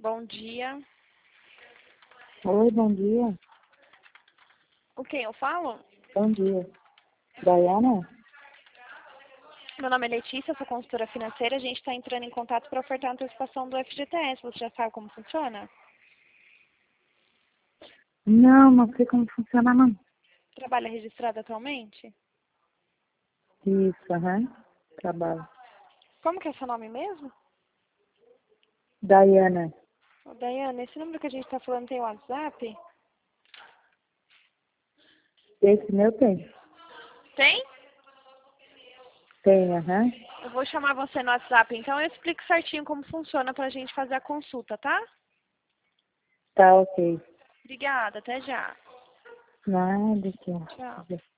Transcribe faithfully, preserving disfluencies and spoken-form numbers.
Bom dia. Oi, bom dia. Com quem eu falo? Bom dia. Daiana? Meu nome é Letícia, eu sou consultora financeira. A gente está entrando em contato para ofertar a antecipação do F G T S. Você já sabe como funciona? Não, não sei como funciona, não. Trabalha registrado atualmente? Isso, aham. Trabalho. Como que é seu nome mesmo? Daiana. Ô, Daiana, esse número que a gente está falando tem WhatsApp? Esse meu tem. Tem? Tem, aham. Eu vou chamar você no WhatsApp, então eu explico certinho como funciona para a gente fazer a consulta, tá? Tá ok. Obrigada, até já. Nada, tchau. Tchau.